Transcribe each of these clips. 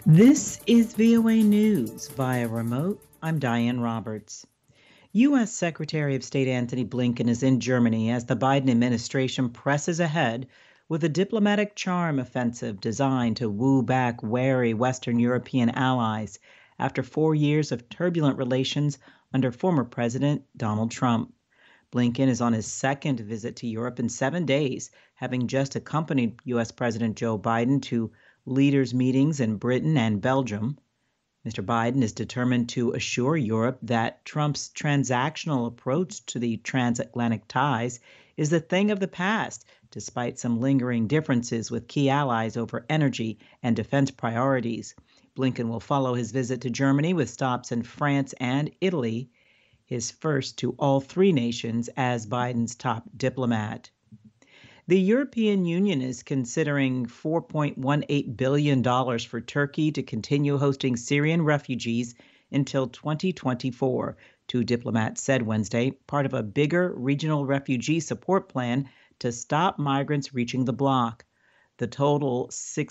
This is VOA News via remote. I'm Diane Roberts. U.S. Secretary of State Antony Blinken is in Germany as the Biden administration presses ahead with a diplomatic charm offensive designed to woo back wary Western European allies after 4 years of turbulent relations under former President Donald Trump. Blinken is on his second visit to Europe in 7 days, having just accompanied U.S. President Joe Biden to leaders' meetings in Britain and Belgium. Mr. Biden is determined to assure Europe that Trump's transactional approach to the transatlantic ties is a thing of the past, despite some lingering differences with key allies over energy and defense priorities. Blinken will follow his visit to Germany with stops in France and Italy, his first to all three nations as Biden's top diplomat. The European Union is considering $4.18 billion for Turkey to continue hosting Syrian refugees until 2024, two diplomats said Wednesday, part of a bigger regional refugee support plan to stop migrants reaching the bloc. The total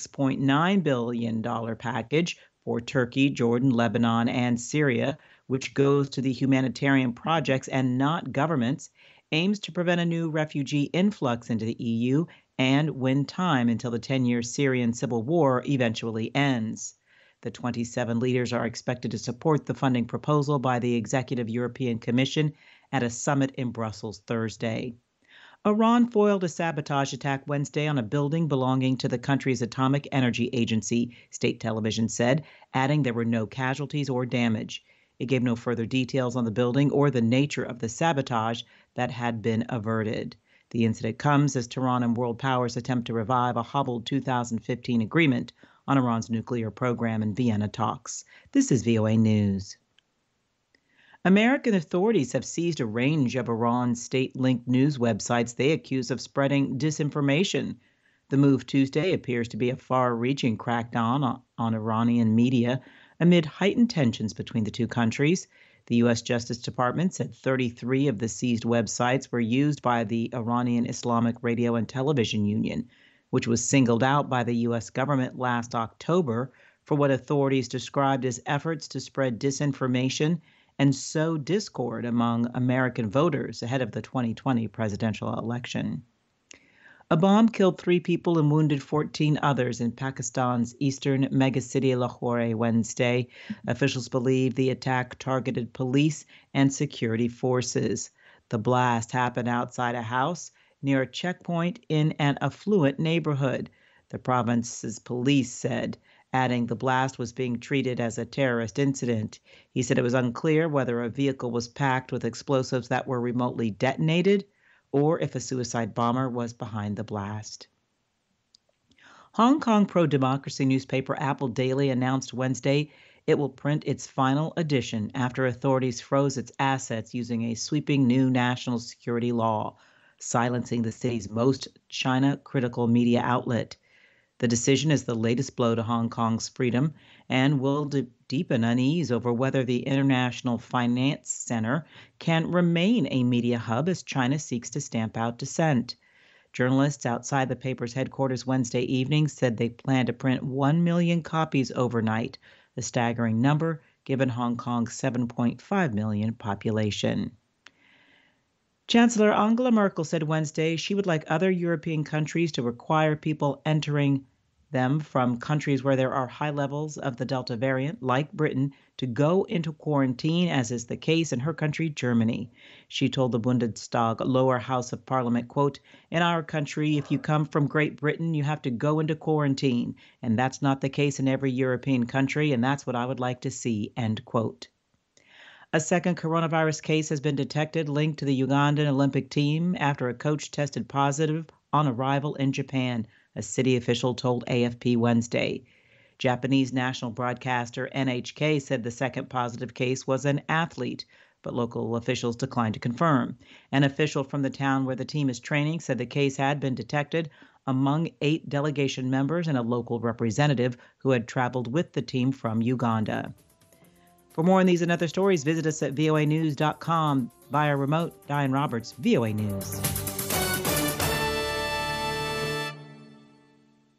$6.9 billion package for Turkey, Jordan, Lebanon, and Syria, which goes to the humanitarian projects and not governments, aims to prevent a new refugee influx into the EU and win time until the 10-year Syrian civil war eventually ends. The 27 leaders are expected to support the funding proposal by the Executive European Commission at a summit in Brussels Thursday. Iran foiled a sabotage attack Wednesday on a building belonging to the country's Atomic Energy Agency, state television said, adding there were no casualties or damage. It gave no further details on the building or the nature of the sabotage that had been averted. The incident comes as Tehran and world powers attempt to revive a hobbled 2015 agreement on Iran's nuclear program in Vienna talks. This is VOA News. American authorities have seized a range of Iran's state-linked news websites they accuse of spreading disinformation. The move Tuesday appears to be a far-reaching crackdown on Iranian media amid heightened tensions between the two countries. The U.S. Justice Department said 33 of the seized websites were used by the Iranian Islamic Radio and Television Union, which was singled out by the U.S. government last October for what authorities described as efforts to spread disinformation and sow discord among American voters ahead of the 2020 presidential election. A bomb killed 3 people and wounded 14 others in Pakistan's eastern megacity Lahore Wednesday. Officials believe the attack targeted police and security forces. The blast happened outside a house near a checkpoint in an affluent neighborhood, the province's police said, adding the blast was being treated as a terrorist incident. He said it was unclear whether a vehicle was packed with explosives that were remotely detonated or if a suicide bomber was behind the blast. Hong Kong pro-democracy newspaper Apple Daily announced Wednesday it will print its final edition after authorities froze its assets using a sweeping new national security law, silencing the city's most China-critical media outlet. The decision is the latest blow to Hong Kong's freedom and will deepen unease over whether the International Finance Center can remain a media hub as China seeks to stamp out dissent. Journalists outside the paper's headquarters Wednesday evening said they plan to print 1 million copies overnight, a staggering number given Hong Kong's 7.5 million population. Chancellor Angela Merkel said Wednesday she would like other European countries to require people entering them from countries where there are high levels of the Delta variant, like Britain, to go into quarantine, as is the case in her country, Germany. She told the Bundestag lower house of parliament, quote, "In our country, if you come from Great Britain, you have to go into quarantine, and that's not the case in every European country, and that's what I would like to see," end quote. A second coronavirus case has been detected linked to the Ugandan Olympic team after a coach tested positive on arrival in Japan, a city official told AFP Wednesday. Japanese national broadcaster NHK said the second positive case was an athlete, but local officials declined to confirm. An official from the town where the team is training said the case had been detected among 8 delegation members and a local representative who had traveled with the team from Uganda. For more on these and other stories, visit us at voanews.com via remote. Diane Roberts, VOA News.